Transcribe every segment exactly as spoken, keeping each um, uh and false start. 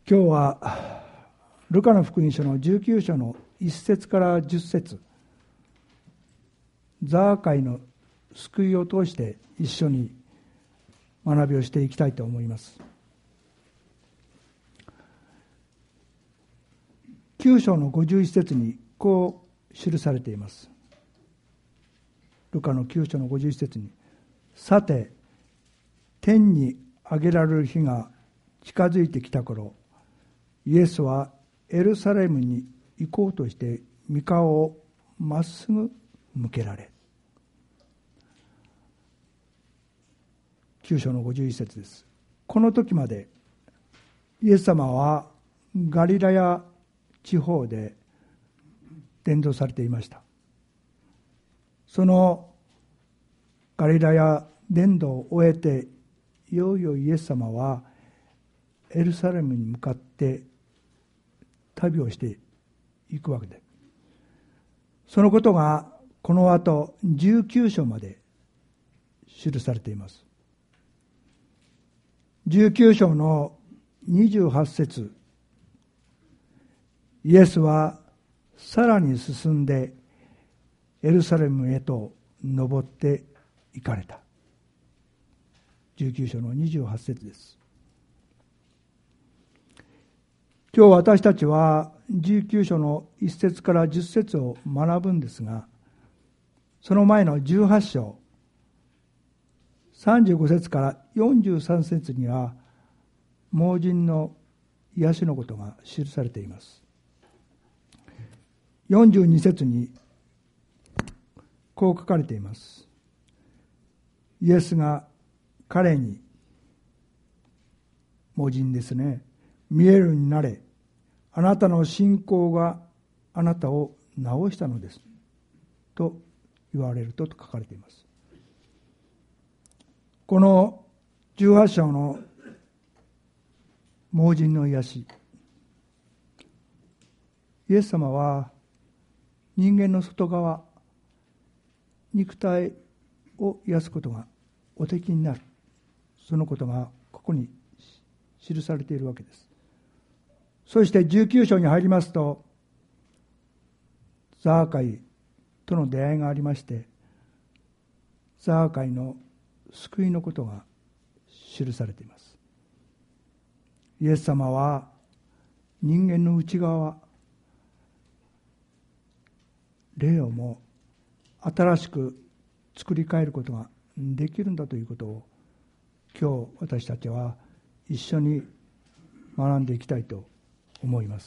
今日はルカの福音書のじゅうきゅう章のいち節からじゅっ節、ザーカイの救いを通して一緒に学びをしていきたいと思います。きゅう章のごじゅういち節にこう記されています。ルカのきゅう章のごじゅういち節に、さて天に上げられる日が近づいてきた頃、イエスはエルサレムに行こうとして御顔をまっすぐ向けられ。きゅう章のごじゅういち節です。この時までイエス様はガリラヤ地方で伝道されていました。そのガリラヤ伝道を終えて、いよいよイエス様はエルサレムに向かって旅をしていくわけで、そのことがこの後じゅうきゅう章まで記されています。じゅうきゅう章のにじゅうはち節、イエスはさらに進んでエルサレムへと登って行かれた。じゅうきゅう章のにじゅうはち節です。今日私たちはじゅうきゅう章のいち節からじゅっ節を学ぶんですが、その前のじゅうはち章さんじゅうご節からよんじゅうさん節には盲人の癒しのことが記されています。よんじゅうに節にこう書かれています。イエスが彼に、盲人ですね、見えるようになれ、あなたの信仰があなたを治したのですと言われると書かれています。このじゅうはち章の盲人の癒し、イエス様は人間の外側、肉体を癒すことがおできになる、そのことがここに記されているわけです。そしてじゅうきゅう章に入りますと、ザーカイとの出会いがありまして、ザーカイの救いのことが記されています。イエス様は人間の内側、霊をも新しく作り変えることができるんだということを、今日私たちは一緒に学んでいきたいと思います。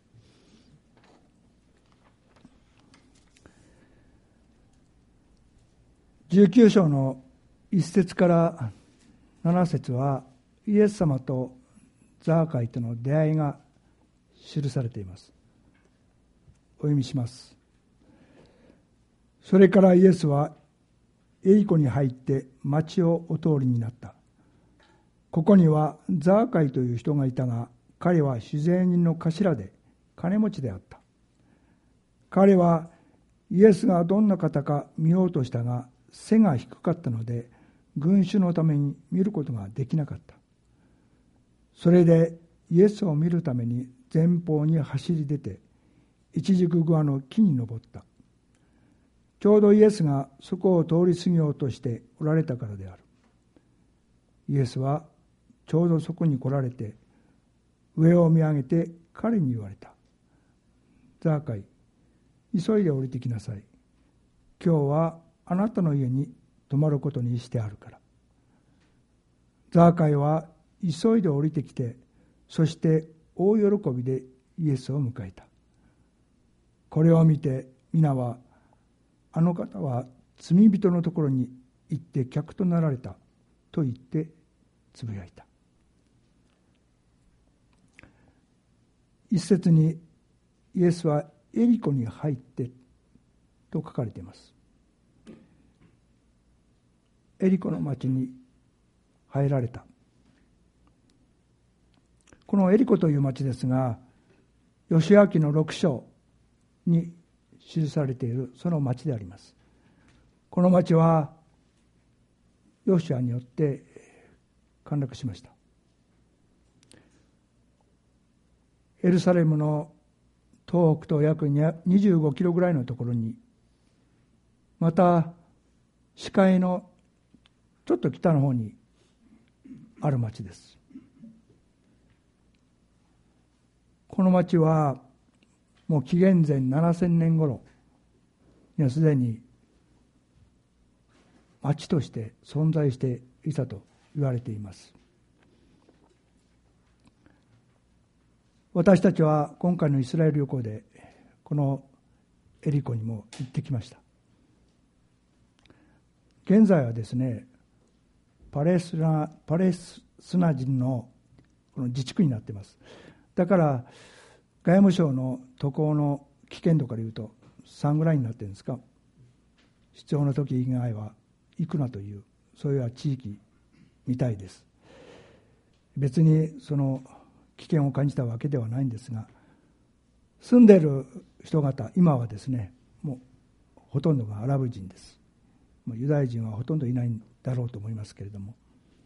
じゅうきゅう章のいち節からなな節はイエス様とザーカイとの出会いが記されています。お読みします。それからイエスはエリコに入って町をお通りになった。ここにはザーカイという人がいたが、彼は酒税人の頭で金持ちであった。彼はイエスがどんな方か見ようとしたが、背が低かったので群衆のために見ることができなかった。それでイエスを見るために前方に走り出て、一軸桑の木に登った。ちょうどイエスがそこを通り過ぎようとしておられたからである。イエスはちょうどそこに来られて、上を見上げて彼に言われた。ザーカイ、急いで降りてきなさい。今日はあなたの家に泊まることにしてあるから。ザーカイは急いで降りてきて、そして大喜びでイエスを迎えた。これを見て皆は、あの方は罪人のところに行って客となられたと言ってつぶやいた。一節にイエスはエリコに入ってと書かれています。エリコの町に入られた。このエリコという町ですが、ヨシュア記のろく章に記されているその町であります。この町はヨシュアによって陥落しました。 エルサレムの東北と約にじゅうごキロぐらいのところに、また視界のちょっと北の方にある町です。この町はもう紀元前ななせんねん頃にはすでに町として存在していたと言われています。私たちは今回のイスラエル旅行でこのエリコにも行ってきました。現在はですね、パレスナ、パレスナ人のこの自治区になっています。だから外務省の渡航の危険度から言うとさんぐらいになっているんですか。必要な時以外は行くなという、そういう地域みたいです。別にその危険を感じたわけではないんですが、住んでいる人方、今はですね、もうほとんどがアラブ人です。もうユダヤ人はほとんどいないんだろうと思いますけれども、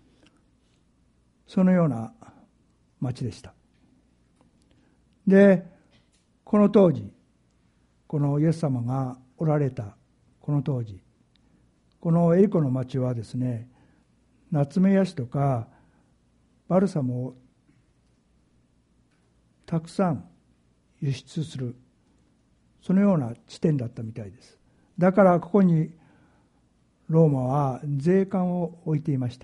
そのような町でした。で、この当時、このイエス様がおられたこの当時、このエリコの町はですね、ナツメヤシとかバルサムをたくさん輸出する、そのような地点だったみたいです。だからここにローマは税関を置いていました。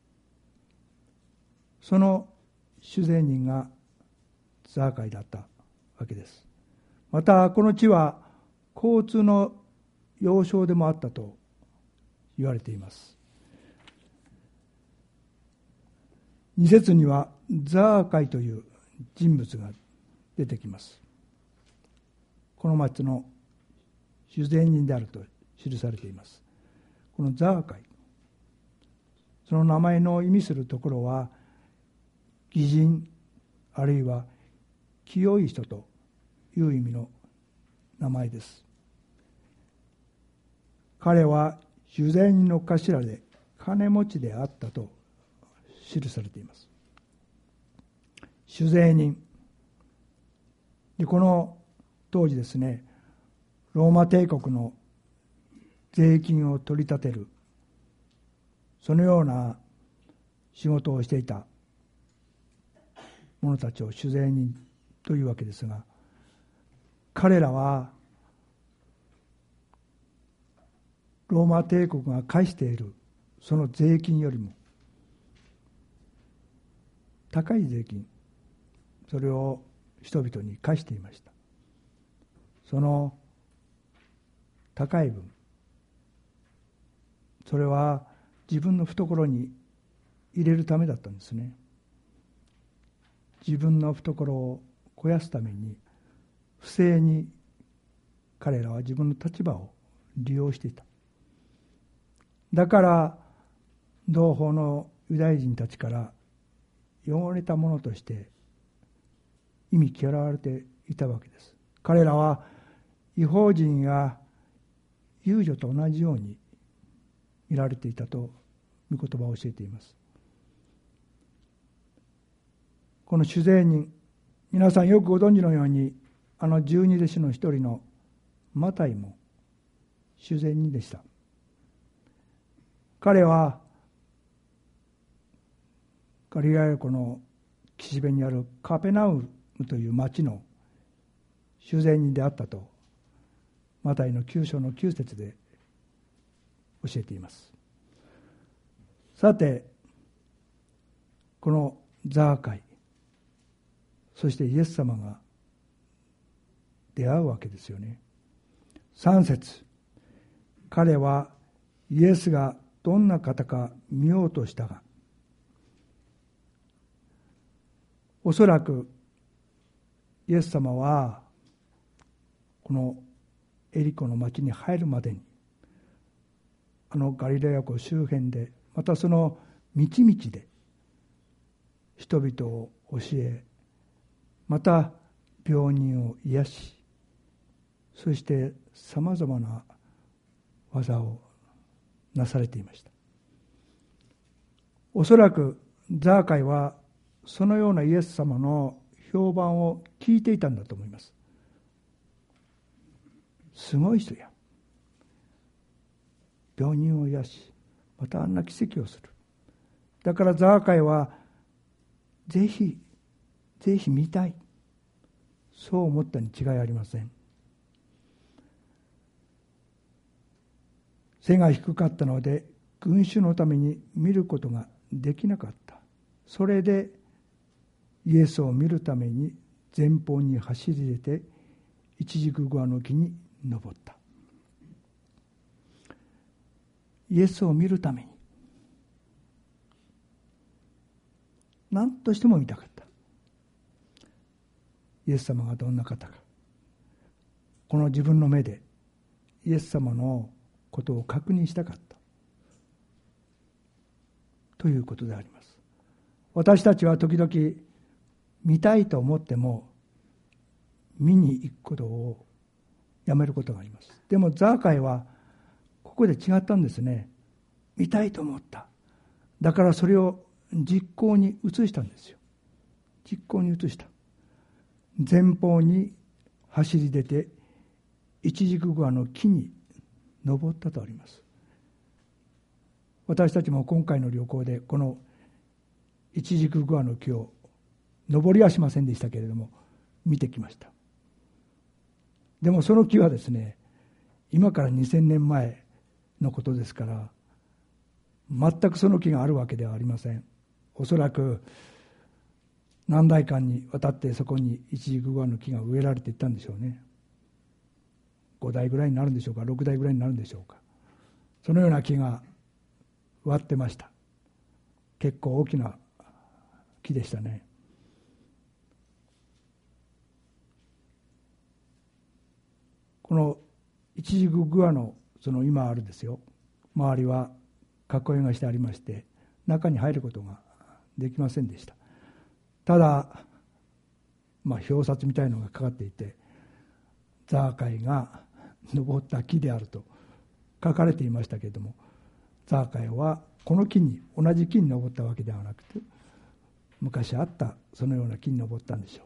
その主税人がザーカイだったわけです。またこの地は交通の要衝でもあったと言われています。二節にはザーカイという人物が出てきます。この町の主税人であると記されています。このザーカイ、その名前の意味するところは義人あるいは清い人という意味の名前です。彼は主税人の頭で金持ちであったと記されています。主税人で、この当時ですね、ローマ帝国の税金を取り立てる、そのような仕事をしていた者たちを主税人というわけですが、彼らはローマ帝国が課しているその税金よりも高い税金、それを人々に課していました。その高い分、それは自分の懐に入れるためだったんですね。自分の懐を肥やすために不正に彼らは自分の立場を利用していた。だから同胞のユダヤ人たちから汚れたものとして忌み嫌われていたわけです。彼らは異邦人や遊女と同じように見られていたと御言葉を教えています。この主税人、皆さんよくご存知のように、あの十二弟子の一人のマタイも主税人でした。彼はガリラヤ湖の岸辺にあるカペナウムという町の主税人であったとマタイのきゅう章のきゅう節で教えています。さて、このザーカイ、そしてイエス様が出会うわけですよね。さん節、彼はイエスがどんな方か見ようとしたが、おそらくイエス様はこのエリコの町に入るまでに、あのガリラヤ湖周辺で、またその道々で人々を教え、また病人を癒し、そしてさまざまな技をなされていました。おそらくザーカイはそのようなイエス様の評判を聞いていたんだと思います。すごい人や、病人を癒し、またあんな奇跡をする。だからザーカイはぜひぜひ見たい、そう思ったに違いありません。背が低かったので群衆のために見ることができなかった。それでイエスを見るために前方に走り出てイチジクグアの木に登った。イエスを見るために何としても見たかった。イエス様がどんな方か、この自分の目でイエス様のことを確認したかったということであります。私たちは時々見たいと思っても見に行くことをやめることがあります。でもザーカイはここで違ったんですね。見たいと思った。だからそれを実行に移したんですよ。実行に移した。前方に走り出てイチジクグアの木に登ったとあります。私たちも今回の旅行でこのイチジクグアの木を登りはしませんでしたけれども見てきました。でもその木はですね、今からにせんねんまえのことですから全くその木があるわけではありません。おそらく何代間にわたってそこにイチジクグアの木が植えられていったんでしょうね。ごだいぐらいになるんでしょうか、ろくだいぐらいになるんでしょうか。そのような木が割ってました。結構大きな木でしたね。このイチジクグアのその今あるですよ、周りは囲いがしてありまして中に入ることができませんでした。ただ、まあ、表札みたいのがかかっていてザーカイが登った木であると書かれていましたけれども、ザーカイはこの木に同じ木に登ったわけではなくて昔あったそのような木に登ったんでしょう。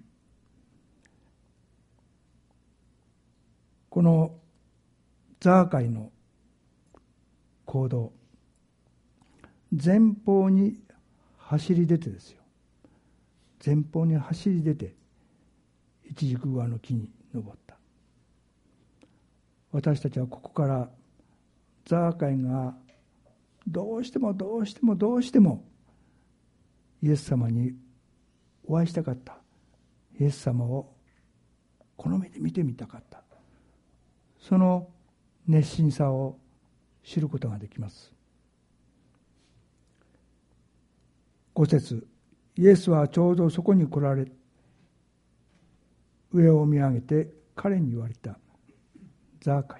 このザーカイの行動、前方に走り出てですよ、前方に走り出てイチジクグアの木に登った。私たちはここからザーカイがどうしてもどうしてもどうしてもイエス様にお会いしたかった、イエス様をこの目で見てみたかった、その熱心さを知ることができます。ご節、イエスはちょうどそこに来られ、上を見上げて彼に言われた。ザーカイ。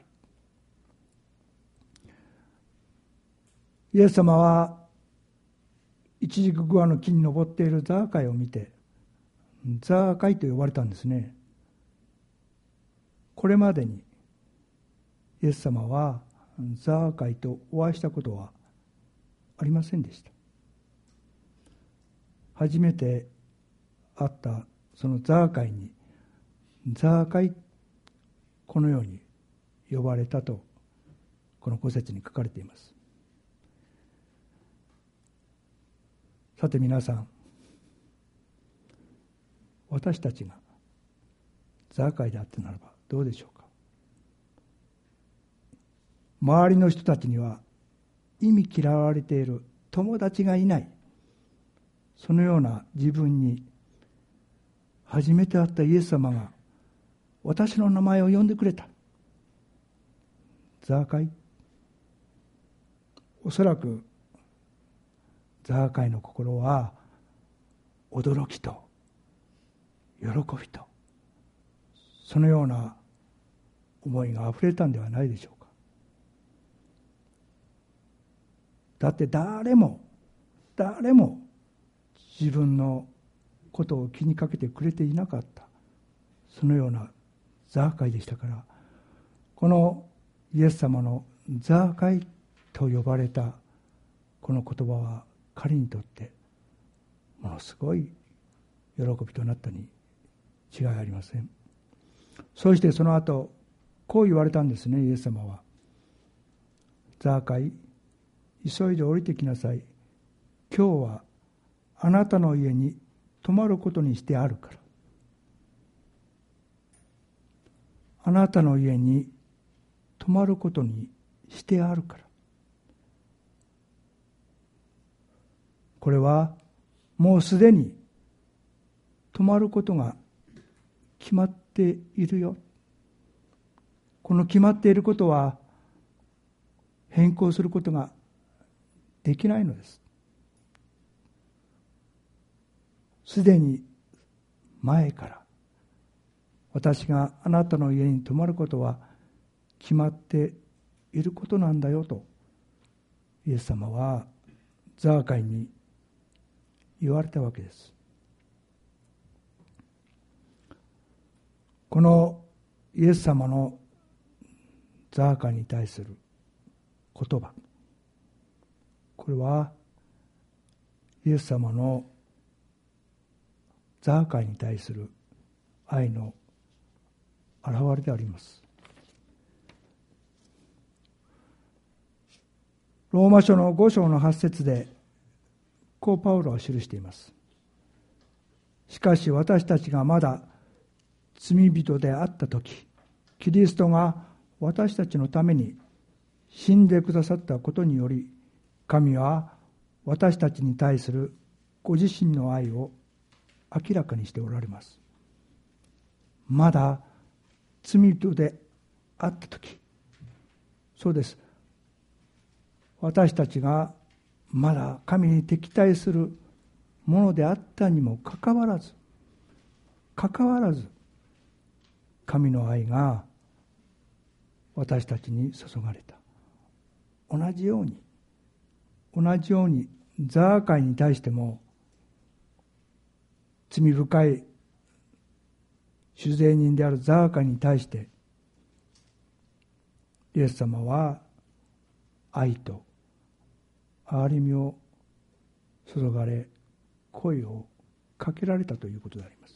イエス様はイチジクグアの木に登っているザーカイを見てザーカイと呼ばれたんですね。これまでにイエス様はザーカイとお会いしたことはありませんでした。初めて会ったそのザーカイにザーカイ、このように呼ばれたとこのご節に書かれています。さて皆さん、私たちがザーカイであってならばどうでしょうか。周りの人たちには忌み嫌われている、友達がいない、そのような自分に初めて会ったイエス様が私の名前を呼んでくれた。ザーカイ。おそらくザーカイの心は驚きと喜びとそのような思いがあふれたんではないでしょうか。だって誰も誰も自分のことを気にかけてくれていなかった、そのようなザーカイでしたから、このイエス様のザーカイと呼ばれたこの言葉は彼にとってものすごい喜びとなったに違いありません。そしてその後こう言われたんですね。イエス様は、ザーカイ、急いで降りてきなさい。今日はあなたの家に泊まることにしてあるから。あなたの家に泊まることにしてあるから。これはもうすでに泊まることが決まっているよ。この決まっていることは変更することができないのです。すでに前から私があなたの家に泊まることは決まっていることなんだよとイエス様はザーカイに言われたわけです。このイエス様のザーカイに対する言葉、これはイエス様のザーカイに対する愛の現れであります。ローマ書のご章のはち節でこうパウロは記しています。しかし私たちがまだ罪人であったとき、キリストが私たちのために死んでくださったことにより、神は私たちに対するご自身の愛を明らかにしておられます。まだ罪人であったとき、そうです。私たちがまだ神に敵対するものであったにもかかわらず、かかわらず、神の愛が私たちに注がれた。同じように、同じようにザーカイに対しても、罪深い酒税人であるザーカイに対して、イエス様は愛と憐れみを注がれ、声をかけられたということであります。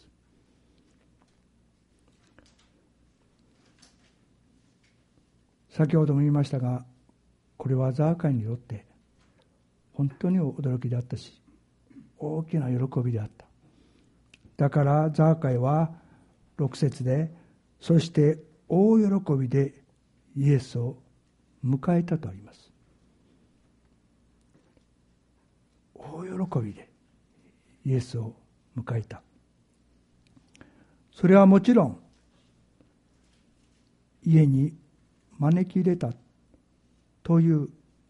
先ほども言いましたが、これはザーカイにとって本当に驚きであったし、大きな喜びであった。だからザーカイはろく節で、そして大喜びでイエスを迎えたとあります。大喜びでイエスを迎えた。それはもちろん家に招き入れたという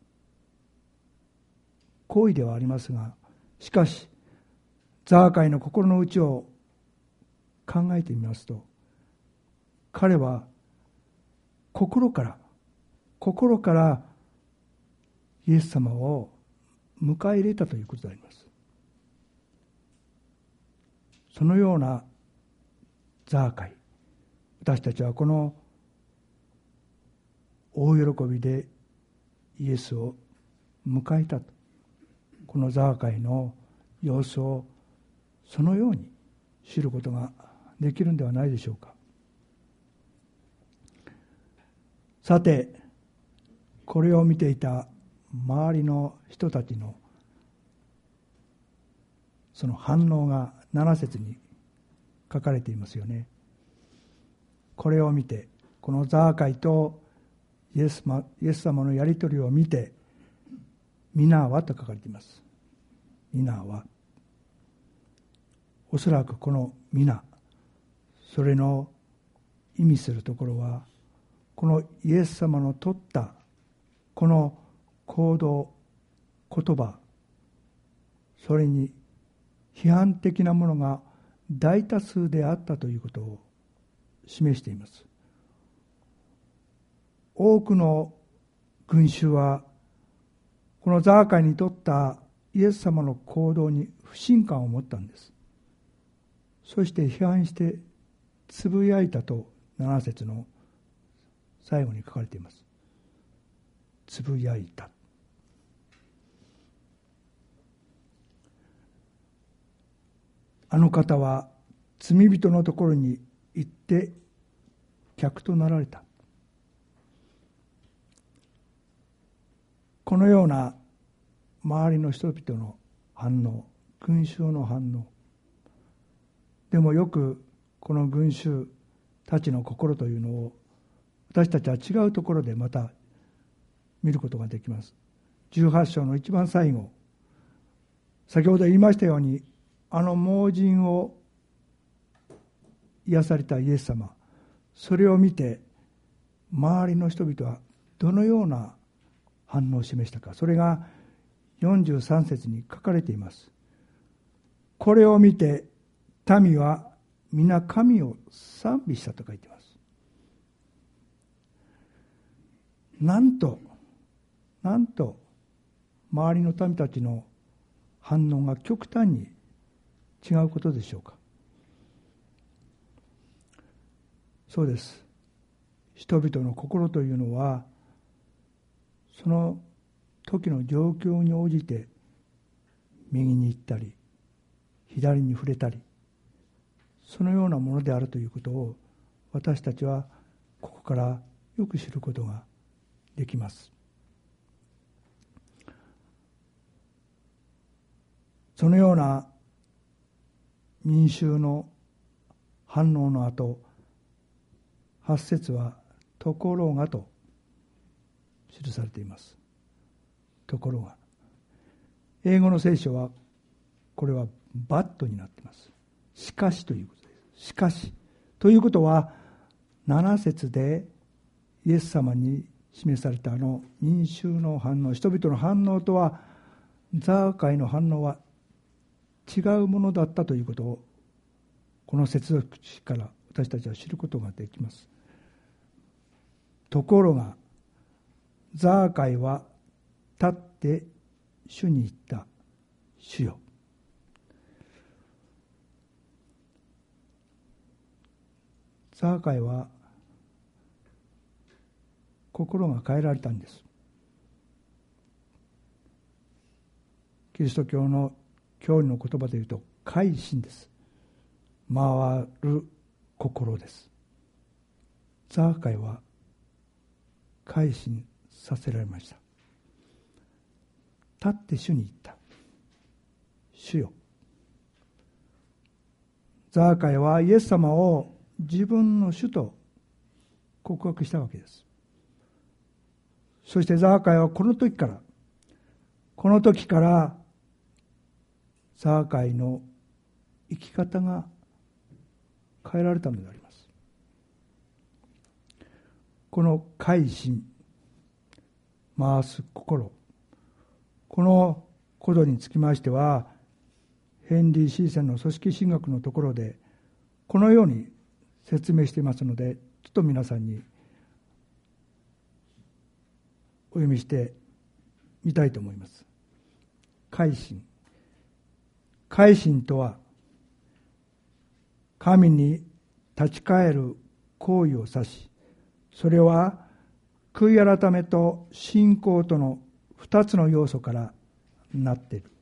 行為ではありますが、しかしザーカイの心の内を考えてみますと、彼は心から心からイエス様を迎え入れたということであります。そのようなザーカイ、私たちはこの大喜びでイエスを迎えたと、このザーカイの様子をそのように知ることができるんではないでしょうか。さて、これを見ていた周りの人たちのその反応がなな節に書かれていますよね。これを見て、このザーカイとイエス様、イエス様のやり取りを見て、皆はと書かれています。皆は。おそらくこの皆、それの意味するところは、このイエス様の取ったこの行動、言葉、それに批判的なものが大多数であったということを示しています。多くの群衆はこのザーカイにとったイエス様の行動に不信感を持ったんです。そして批判してつぶやいたとなな節の最後に書かれています。つぶやいた。 あの方は罪人のところに行って客となられた。このような周りの人々の反応、群衆の反応。でもよくこの群衆たちの心というのを私たちは違うところでまた見ることができます。じゅうはち章の一番最後、先ほど言いましたように、あの盲人を癒されたイエス様、それを見て周りの人々はどのような反応を示したか、それがよんじゅうさん節に書かれています。これを見て民は皆神を賛美したと書いています。なんとなんと周りの民たちの反応が極端に違うことでしょうか。そうです。人々の心というのはその時の状況に応じて右に行ったり左に触れたり、そのようなものであるということを私たちはここからよく知ることができます。そのような民衆の反応の後、はち節はところがと記されています。ところが、英語の聖書はこれはバットになっています。しかしということです。しかしということは、なな節でイエス様に示されたあの民衆の反応、人々の反応とは、ザーカイの反応は違うものだったということを、この接続詞から私たちは知ることができます。ところがザーカイは立って主に言った。主よ。ザーカイは心が変えられたんです。キリスト教の教理の言葉でいうと改心です。回る心です。ザーカイは改心させられました。立って主に言った。主よ。ザーカイはイエス様を自分の主と告白したわけです。そしてザーカイはこの時からこの時からザーカイの生き方が変えられたのであります。この改心、回す心、このことにつきましては、ヘンリー・シーセンの組織神学のところでこのように説明していますので、ちょっと皆さんにお読みしてみたいと思います。改心。改心とは、神に立ち返る行為を指し、それは悔い改めと信仰との二つの要素からなっている。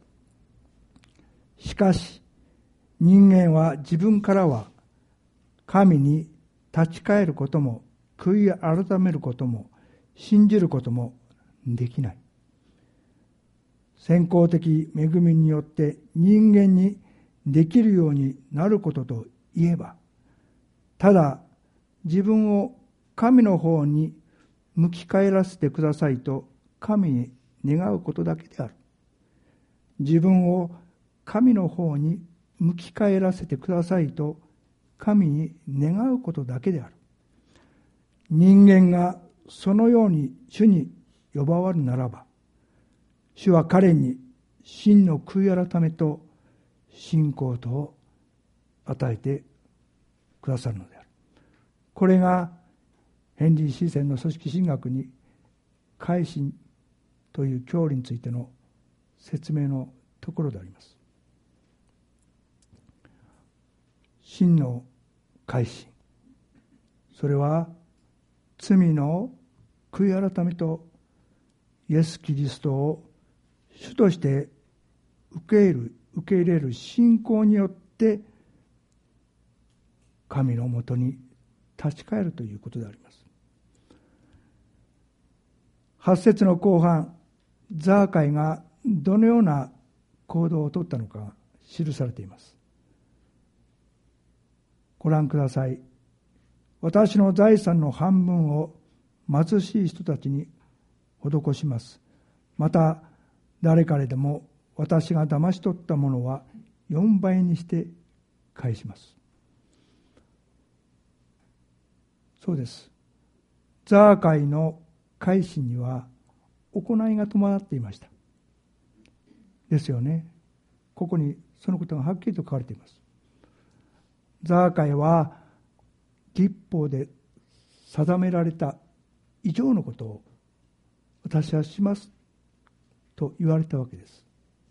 しかし人間は自分からは神に立ち返ることも悔い改めることも信じることもできない。先行的恵みによって人間にできるようになることといえば、ただ自分を神の方に向き返らせてくださいと神に願うことだけである。自分を神の方に向き返らせてくださいと神に願うことだけである。人間がそのように主に呼ばわるならば、主は彼に真の悔い改めと信仰とを与えてくださるのである。これがヘンリー・シーセンの組織神学に改心という教理についての説明のところであります。真の改心、それは罪の悔い改めとイエス・キリストを主として受け入れる、受け入れる信仰によっって神のもとに立ち返るということであります。はち節の後半、ザーカイがどのような行動をとったのか記されています。ご覧ください。私の財産の半分を貧しい人たちに施します。また誰彼でも私が騙し取ったものはよんばいにして返します。そうです。ザーカイの改心には行いが伴っていました。ですよね。ここにそのことがはっきりと書かれています。ザーカイは律法で定められた以上のことを私はしますと言われたわけです。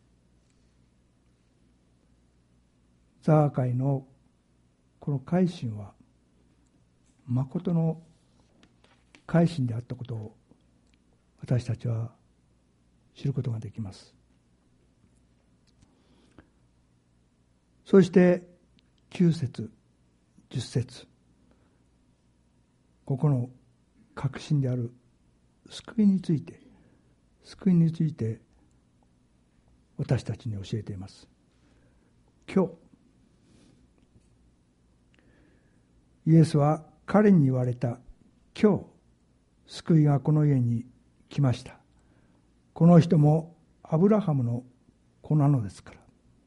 ザーカイのこの改心は誠の改心であったことを私たちは知ることができます。そしてきゅう節、じゅっ節、ここの確信である救いについて、救いについて私たちに教えています。今日、イエスは彼に言われた。今日、救いがこの家に来ました。この人もアブラハムの子なのですから。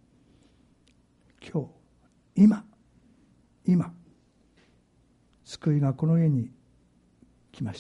今日、今、今、救いがこの家に来ました。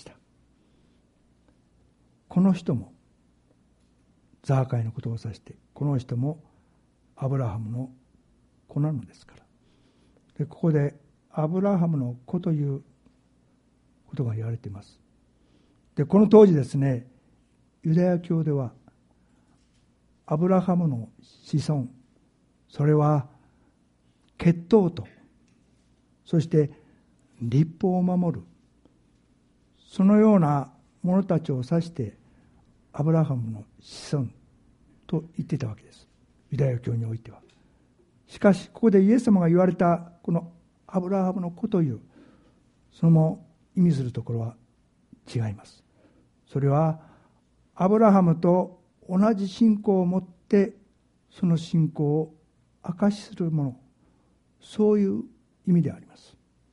この人も、ザーカイのことを指して、この人もアブラハムの子なのですから。で、ここでアブラハムの子ということが言われています。で、この当時ですね、ユダヤ教ではアブラハムの子孫、それは血統と、そして律法を守る、そのような者たちを指してアブラハムの子孫と言っていたわけです。ユダヤ教においては。しかしここでイエス様が言われたこのアブラハムの子という、その意味するところは違います。それはアブラハムと同じ信仰を持ってその信仰を証しするもの、そういう意味であります。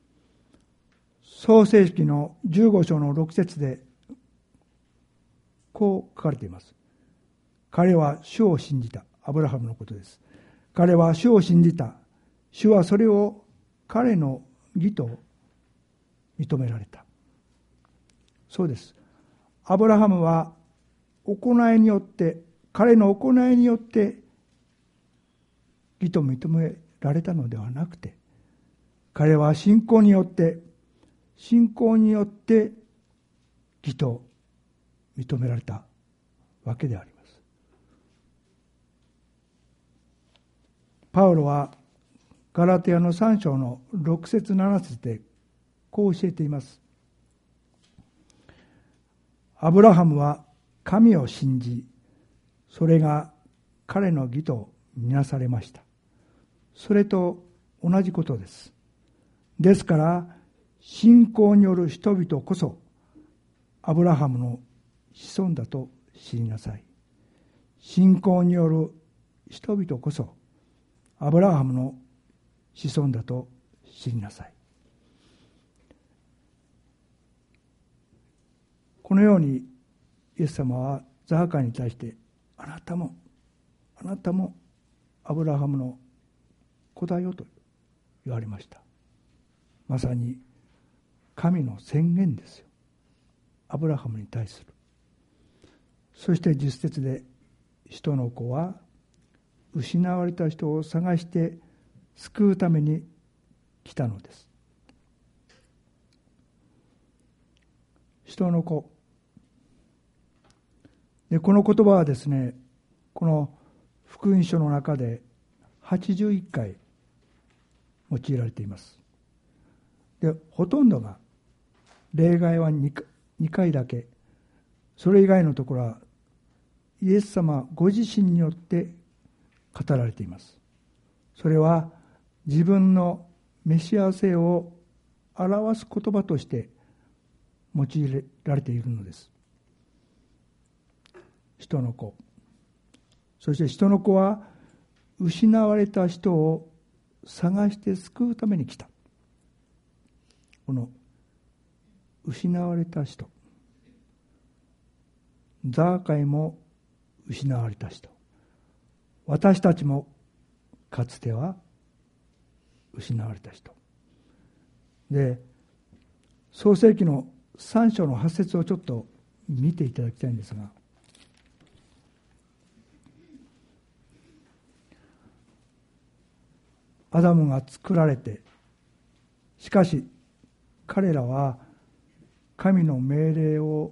創世記のじゅうご章のろく節でこう書かれています。彼は主を信じた。アブラハムのことです。彼は主を信じた。主はそれを彼の義と認められた。そうです。アブラハムは行いによって、彼の行いによって義と認められたのではなくて、彼は信仰によって、信仰によって義と認められたわけであります。パウロはガラテヤのさん章のろく節なな節でこう教えています。アブラハムは神を信じ、それが彼の義とみなされました。それと同じことです。ですから信仰による人々こそアブラハムの子孫だと知りなさい。信仰による人々こそアブラハムの子孫だと知りなさい。このようにイエス様はザーカイに対して、あなたもあなたもアブラハムの子だよと言われました。まさに神の宣言ですよ。アブラハムに対する。そしてじゅっ節で、人の子は失われた人を探して救うために来たのです。人の子で、この言葉はですね、この福音書の中ではちじゅういっかい用いられています。で、ほとんどが、例外はにかいだけ、それ以外のところはイエス様ご自身によって語られています。それは自分のメシア性を表す言葉として用いられているのです。人の子、そして人の子は失われた人を探して救うために来た。この失われた人、ザーカイも失われた人、私たちもかつては失われた人で、創世記のさん章のはち節をちょっと見ていただきたいんですが、アダムが作られて、しかし彼らは神の命令を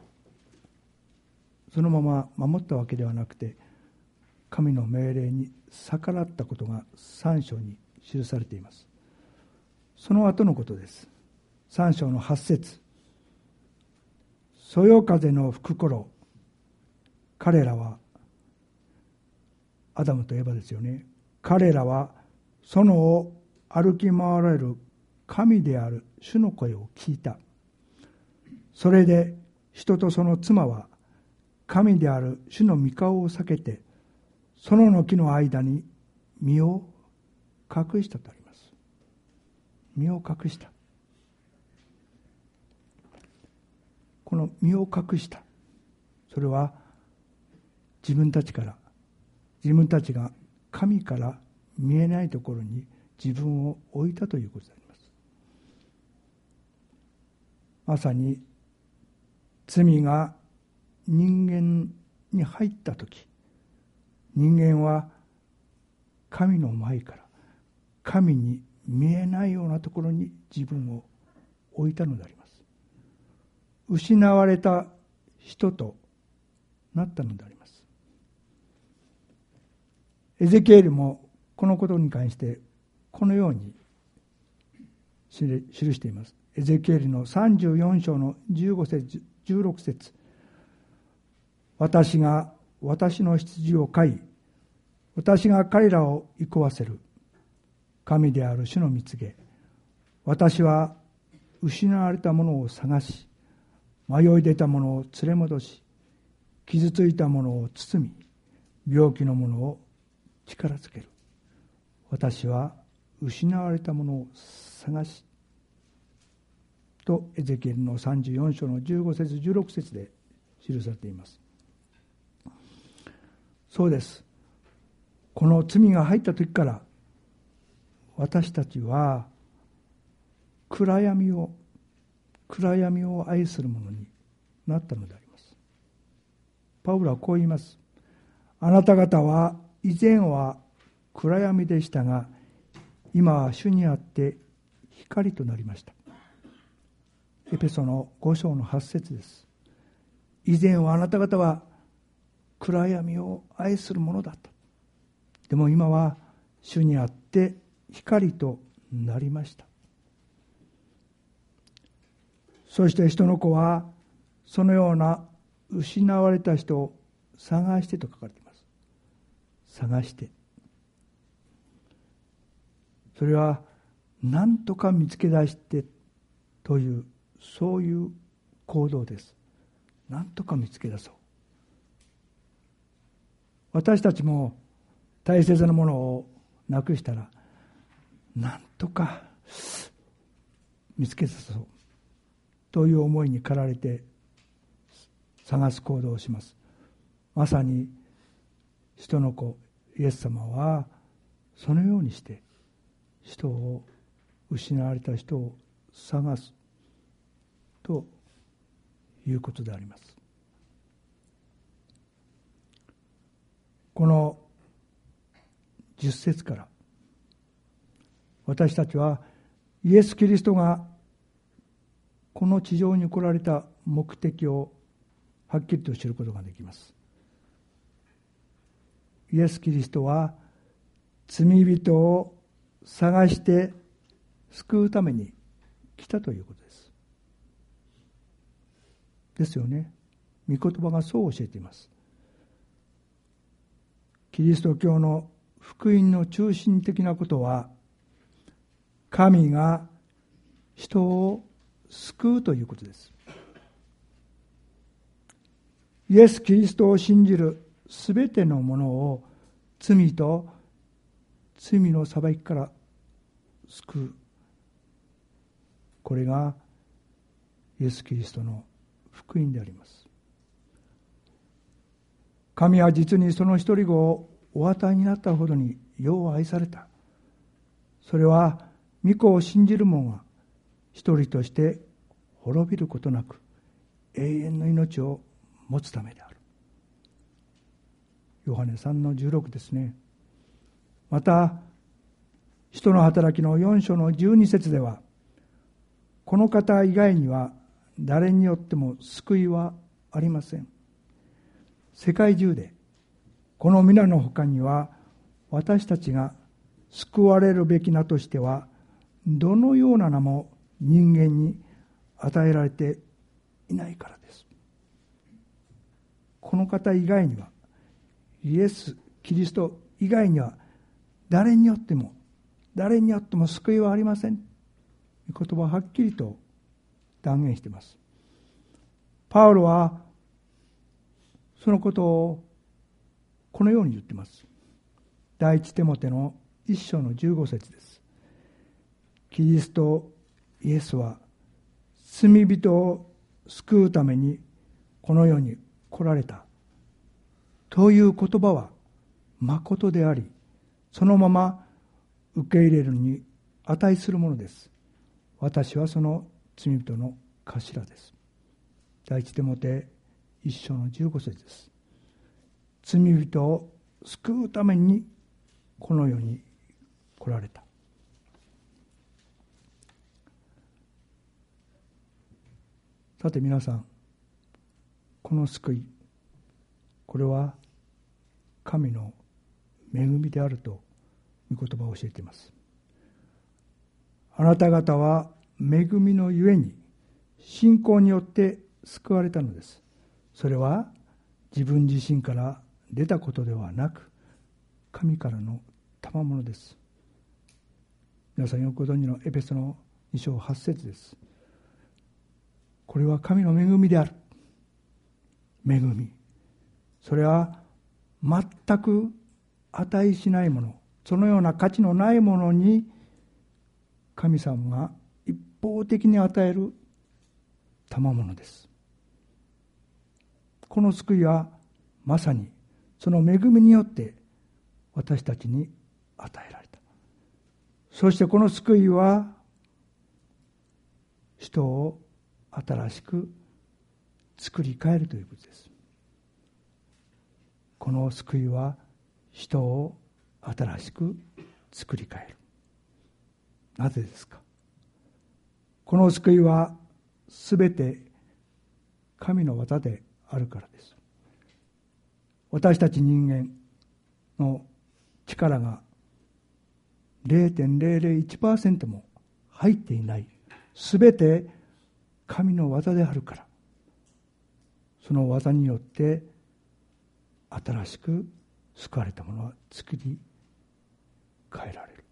そのまま守ったわけではなくて、神の命令に逆らったことがさん章に記されています。その後のことです。さん章のはち節、そよ風の吹く頃、彼らは、アダムとエバですよね、彼らは園を歩き回られる神である主の声を聞いた。それで人とその妻は神である主の御顔を避けて、園の木の間に身を隠したとあります。身を隠した。この身を隠した、それは自分たちから、自分たちが神から見えないところに自分を置いたということであります。まさに罪が人間に入ったとき、人間は神の前から神に見えないようなところに自分を置いたのであります。失われた人となったのであります。エゼキエルもこのことに関してこのように記しています。エゼキエルのさんじゅうよん章のじゅうご節じゅうろく節、私が私の羊を飼い、私が彼らを憩わせる神である主の御告げ、私は失われたものを探し、迷い出たものを連れ戻し、傷ついたものを包み、病気のものを力づける。私は失われたものを探し、とエゼキエルのさんじゅうよん章のじゅうご節じゅうろく節で記されています。そうです。この罪が入った時から私たちは暗闇を暗闇を愛するものになったのであります。パウロはこう言います。あなた方は以前は暗闇でしたが、今は主にあって光となりました。エペソのご章のはち節です。以前はあなた方は暗闇を愛するものだった。でも今は主にあって光となりました。そして人の子はそのような失われた人を探してと書かれています。探して。それは何とか見つけ出してという、そういう行動です。何とか見つけ出そう。私たちも大切なものをなくしたら、何とか見つけ出そうという思いに駆られて探す行動をします。まさに人の子イエス様はそのようにして人を、失われた人を探すということであります。このじゅっ節から私たちはイエス・キリストがこの地上に来られた目的をはっきりと知ることができます。イエス・キリストは罪人を探して救うために来たということです。ですよね。御言葉がそう教えています。キリスト教の福音の中心的なことは神が人を救うということです。イエス・キリストを信じるすべてのものを罪と罪の裁きから救う。これがイエス・キリストの福音であります。神は実にその一人子をお与えになったほどによう愛された。それは御子を信じる者が一人として滅びることなく永遠の命を持つためである。ヨハネさんのじゅうろくですね。また使徒の働きのよん章のじゅうに節では、この方以外には誰によっても救いはありません。世界中でこの皆の他には私たちが救われるべき名としてはどのような名も人間に与えられていないからです。この方以外には、イエス・キリスト以外には誰によっても誰によっても救いはありません。言葉ははっきりと断言しています。パウロはそのことをこのように言っています。第一テモテの一章のじゅうご節です。キリストイエスは罪人を救うためにこの世に来られたという言葉は誠であり、そのまま受け入れるに値するものです。私はその罪人の頭です。第一テモテ一章のじゅうご節です。罪人を救うためにこの世に来られた。さて皆さん、この救い、これは神の恵みであると御言葉を教えています。あなた方は恵みのゆえに信仰によって救われたのです。それは自分自身から出たことではなく、神からの賜物です。皆さんよくご存知のエペソのに章はち節です。これは神の恵みである。恵み。それは全く値しないもの、そのような価値のないものに神様が一方的に与える賜物です。この救いはまさにその恵みによって私たちに与えられた。そしてこの救いは人を新しく作り変えるということです。この救いは人を新しく作り変える。なぜですか。この救いはすべて神の技であるからです。私たち人間の力が ゼロてんゼロゼロいちパーセント も入っていない、すべて神の技であるから、その技によって新しく救われたものは作り変えられる。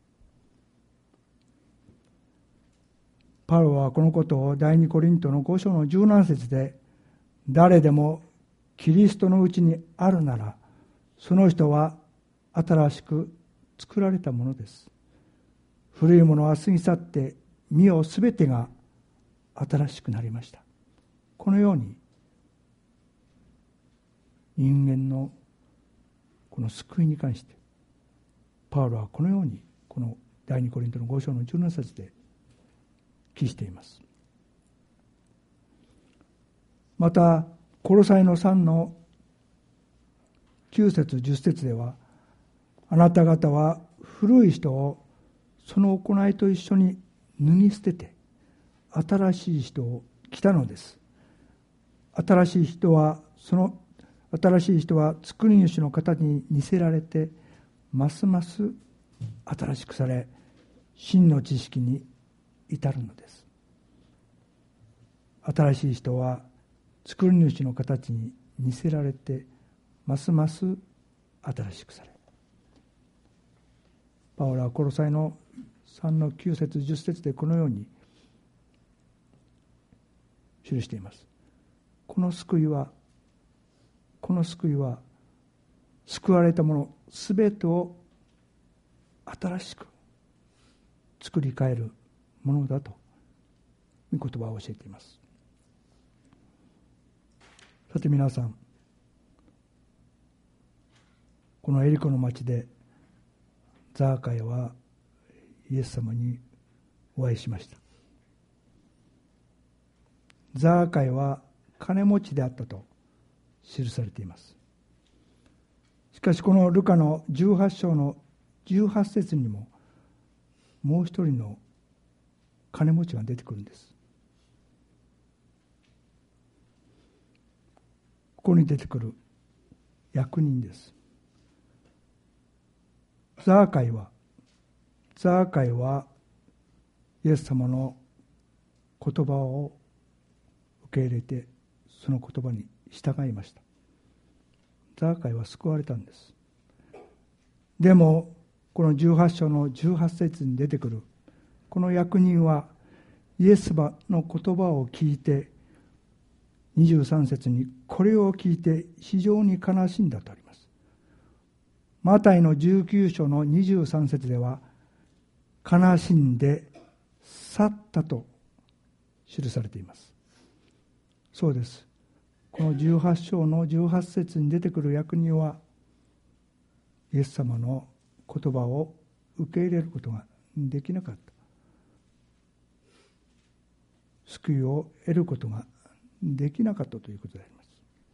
パウロはこのことを第二コリントのご章のじゅうなな節で、誰でもキリストのうちにあるなら、その人は新しく作られたものです。古いものは過ぎ去って、見よすべてが新しくなりました。このように人間のこの救いに関してパウロはこのようにこの第二コリントのご章のじゅうなな節で記しています。またコロサイのさんのきゅう節じゅっ節では、あなた方は古い人をその行いと一緒に脱ぎ捨てて新しい人を着たのです。新しい人はその新しい人は作り主の方に似せられてますます新しくされ、真の知識に至るのです。新しい人は作り主の形に似せられてますます新しくされ、パウロはコロサイのさんのきゅう節じゅっ節でこのように記しています。この救いはこの救いは救われたものすべてを新しく作り変えるものだと御言葉を教えています。さて皆さん、このエリコの町でザーカイはイエス様にお会いしました。ザーカイは金持ちであったと記されています。しかしこのルカのじゅうはち章のじゅうはち節にももう一人の金持ちが出てくるんです。ここに出てくる役人です。ザーカイはザーカイはイエス様の言葉を受け入れてその言葉に従いました。ザーカイは救われたんです。でもこのじゅうはち章のじゅうはち節に出てくるこの役人はイエス様の言葉を聞いてにじゅうさん節にこれを聞いて非常に悲しんだとあります。マタイのじゅうきゅう章のにじゅうさん節では悲しんで去ったと記されています。そうです。このじゅうはち章のじゅうはち節に出てくる役人はイエス様の言葉を受け入れることができなかった。救いを得ることができなかったということであります。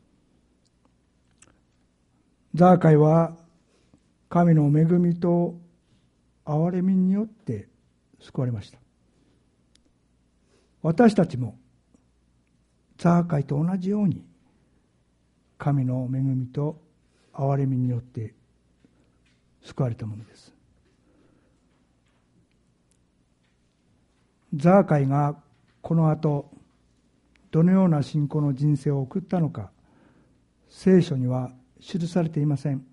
ザーカイは神の恵みと憐れみによって救われました。私たちもザーカイと同じように神の恵みと憐れみによって救われたものです。ザーカイがこの後どのような信仰の人生を送ったのか聖書には記されていません。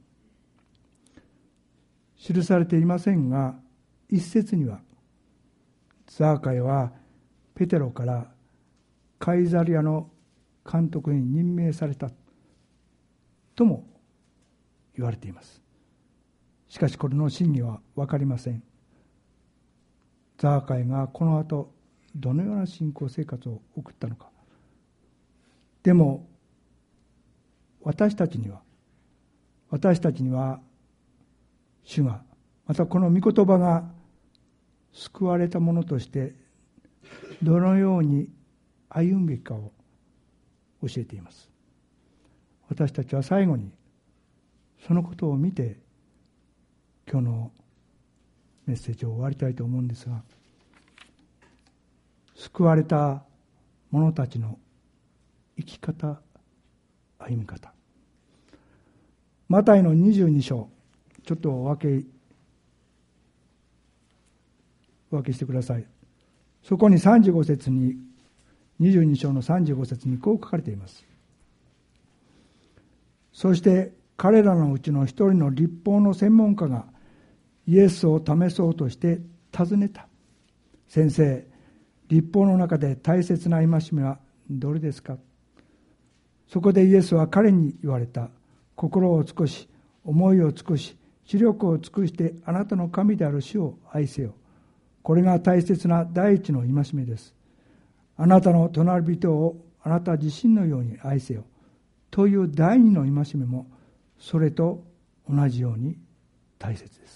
記されていませんが一節にはザーカイはペテロからカイザリアの監督に任命されたとも言われています。しかしこれの真偽は分かりません。ザーカイがこの後どのような信仰生活を送ったのか。でも私たちには私たちには主がまたこの御言葉が救われたものとしてどのように歩むべきかを教えています。私たちは最後にそのことを見て今日のメッセージを終わりたいと思うんですが、救われた者たちの生き方、歩み方、マタイのにじゅうに章、ちょっとお分けお分けしてください。そこにさんじゅうご節ににじゅうに章のさんじゅうご節にこう書かれています。そして彼らのうちの一人の律法の専門家がイエスを試そうとして尋ねた。先生、律法の中で大切な戒めはどれですか？そこでイエスは彼に言われた。心を尽くし、思いを尽くし、知力を尽くしてあなたの神である主を愛せよ。これが大切な第一の戒めです。あなたの隣人をあなた自身のように愛せよ。という第二の戒めもそれと同じように大切です。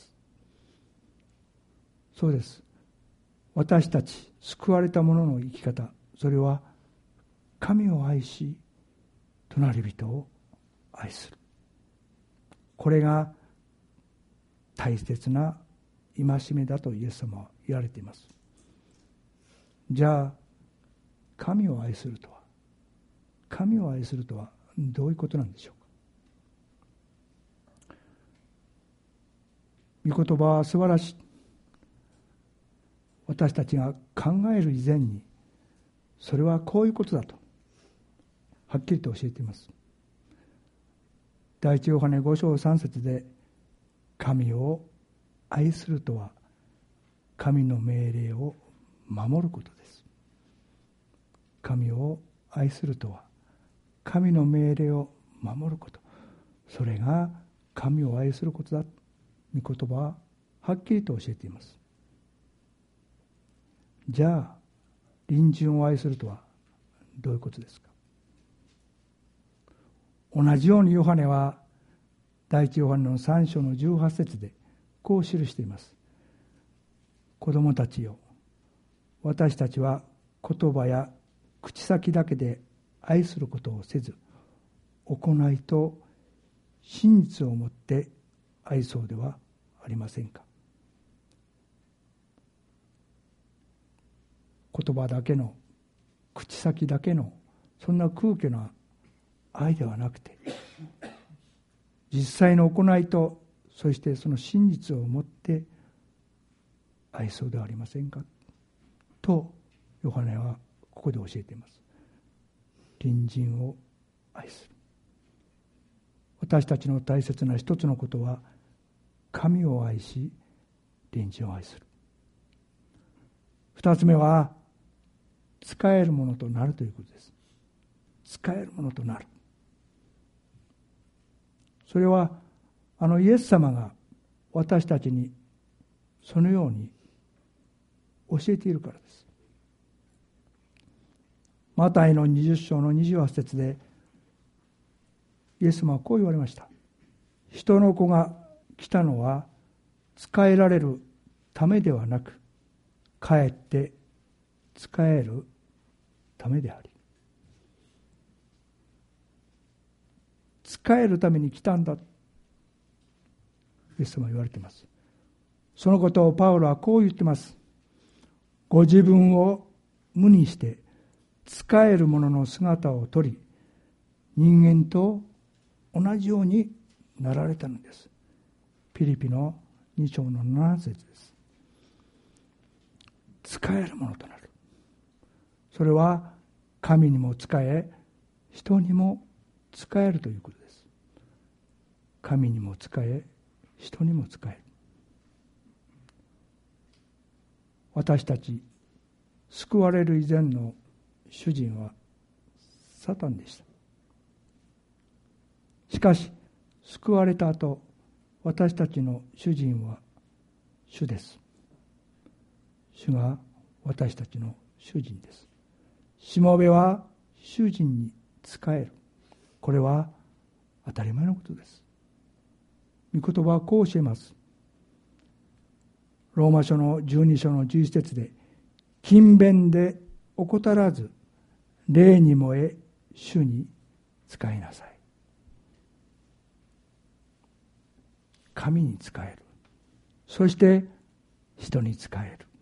そうです。私たち救われた者の生き方、それは神を愛し隣人を愛する、これが大切な戒めだとイエス様は言われています。じゃあ神を愛するとは神を愛するとはどういうことなんでしょうか。御言葉は素晴らしい。私たちが考える以前にそれはこういうことだとはっきりと教えています。第一ヨハネご章さん節で神を愛するとは神の命令を守ることです。神を愛するとは神の命令を守ること、それが神を愛することだ。御言葉ははっきりと教えています。じゃあ隣人を愛するとはどういうことですか。同じようにヨハネは第一ヨハネのさん章のじゅうはち節でこう記しています。子供たちよ、私たちは言葉や口先だけで愛することをせず、行いと真実をもって愛そうではありませんか。言葉だけの、口先だけの、そんな空虚な愛ではなくて、実際の行いと、そしてその真実をもって愛そうではありませんかとヨハネはここで教えています。隣人を愛する。私たちの大切な一つのことは、神を愛し隣人を愛する。二つ目は、使えるものとなるということです。使えるものとなる。それはあのイエス様が私たちにそのように教えているからです。マタイのにじゅう章のにじゅうはち節でイエス様はこう言われました。人の子が来たのは仕えられるためではなく、かえって仕えるためであり、仕えるために来たんだ、イエス様は言われています。そのことをパウロはこう言っています。ご自分を無にして仕える者の姿をとり、人間と同じようになられたのです。ピリピのに章のなな節です。仕える者となる。それは神にも仕え、人にも仕えるということです。神にも仕え、人にも仕える。私たち救われる以前の主人はサタンでした。しかし救われた後、私たちの主人は主です。主が私たちの主人です。しもべは主人に仕える。これは当たり前のことです。御言葉はこう教えます。ローマ書のじゅうに章のじゅういち節で、勤勉で怠らず、霊に燃え、主に仕えなさい。神に仕える。そして人に仕える。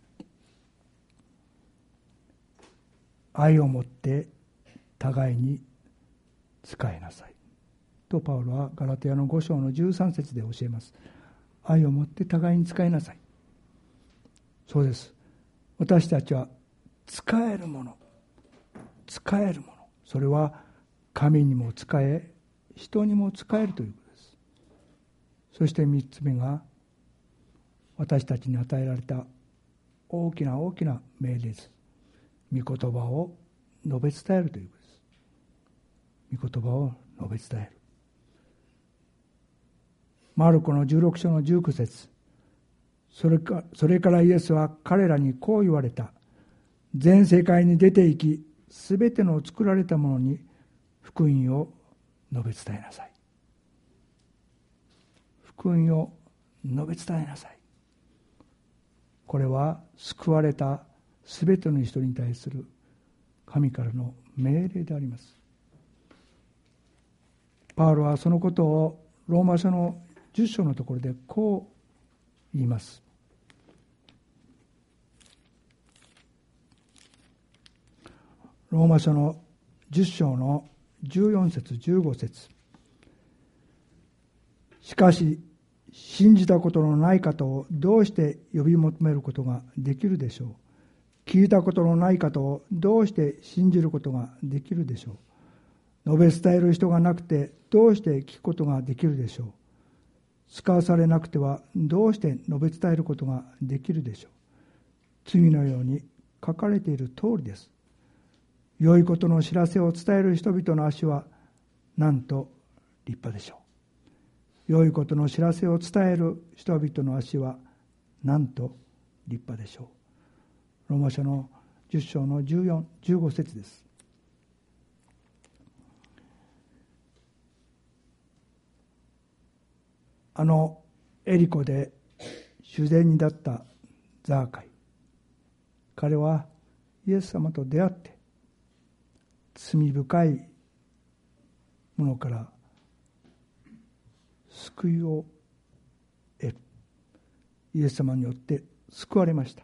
愛をもって互いに仕えなさいとパウロはガラテヤのご章のじゅうさん節で教えます。愛をもって互いに仕えなさい。そうです。私たちは仕えるもの、仕えるもの、それは神にも仕え、人にも仕えるということです。そして三つ目が、私たちに与えられた大きな大きな命令です。御言葉を述べ伝えるということです。御言葉を述べ伝える。マルコのじゅうろく章のじゅうきゅう節、それか、それからイエスは彼らにこう言われた。全世界に出て行き、すべての作られたものに福音を述べ伝えなさい。福音を述べ伝えなさい。これは救われたすべての人に対する神からの命令であります。パウロはそのことをローマ書のじゅう章のところでこう言います。ローマ書のじゅう章のじゅうよん節じゅうご節、しかし信じたことのない方をどうして呼び求めることができるでしょう。聞いたことのない方をどうして信じることができるでしょう。述べ伝える人がなくてどうして聞くことができるでしょう。 使わされなくてはどうして述べ伝えることができるでしょう。次のように書かれている通りです。良いことの知らせを伝える人々の足はなんと立派でしょう。良いことの知らせを伝える人々の足はなんと立派でしょう。ローマ書のじゅっ章のじゅうよん、じゅうご節です。あのエリコで主税人だったザーカイ、彼はイエス様と出会って罪深いものから救いを得る。イエス様によって救われました。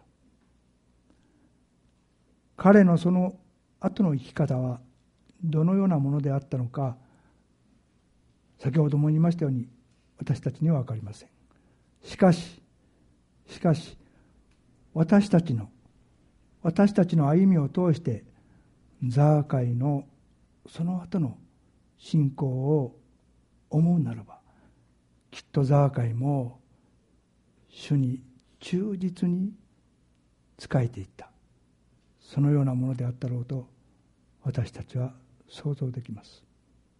彼のその後の生き方はどのようなものであったのか、先ほども言いましたように私たちには分かりません。しかししかし私たちの私たちの歩みを通してザーカイのその後の信仰を思うならば、きっとザーカイも主に忠実に仕えていった、そのようなものであったろうと私たちは想像できます。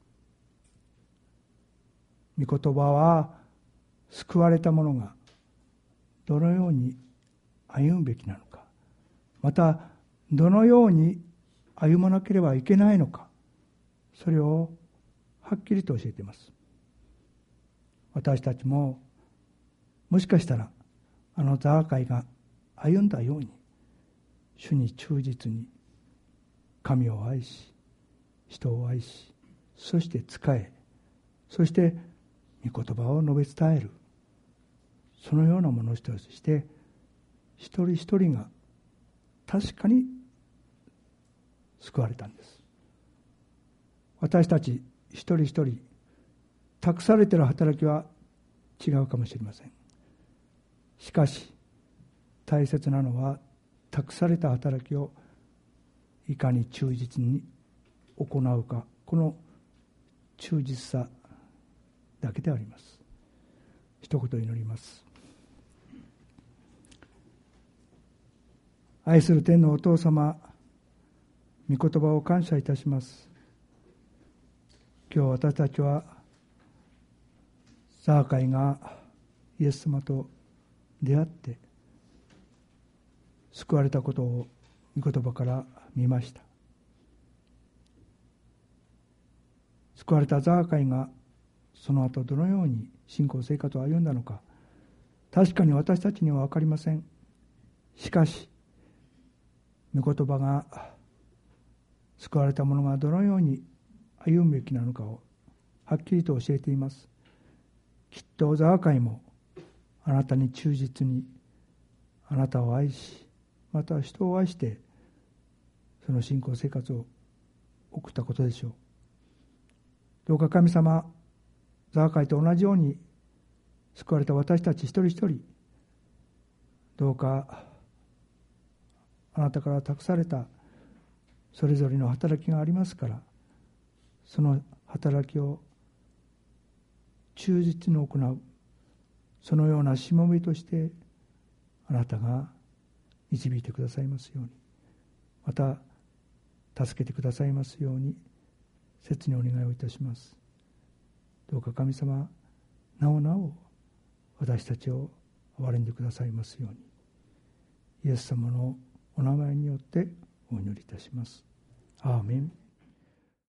御言葉は救われた者がどのように歩むべきなのか、またどのように歩まなければいけないのか、それをはっきりと教えています。私たちももしかしたらあのザーカイが歩んだように主に忠実に神を愛し人を愛し、そして仕え、そして御言葉を述べ伝える、そのようなものとして一人一人が確かに救われたんです。私たち一人一人託されている働きは違うかもしれません。しかし大切なのは託された働きをいかに忠実に行うか、この忠実さだけであります。一言祈ります。愛する天のお父様、御言葉を感謝いたします。今日私たちはザーカイがイエス様と出会って救われたことを御言葉から見ました。救われたザーカイがその後どのように信仰生活を歩んだのか、確かに私たちには分かりません。しかし御言葉が救われた者がどのように歩むべきなのかをはっきりと教えています。きっとザーカイもあなたに忠実にあなたを愛し、また人を愛してその信仰生活を送ったことでしょう。どうか神様、ザーカイと同じように救われた私たち一人一人、どうかあなたから託されたそれぞれの働きがありますから、その働きを忠実に行う、そのようなしもべとしてあなたが導いてくださいますように、また助けてくださいますように切にお願いをいたします。どうか神様、なおなお私たちを憐れんでくださいますように、イエス様のお名前によってお祈りいたします。アーメン。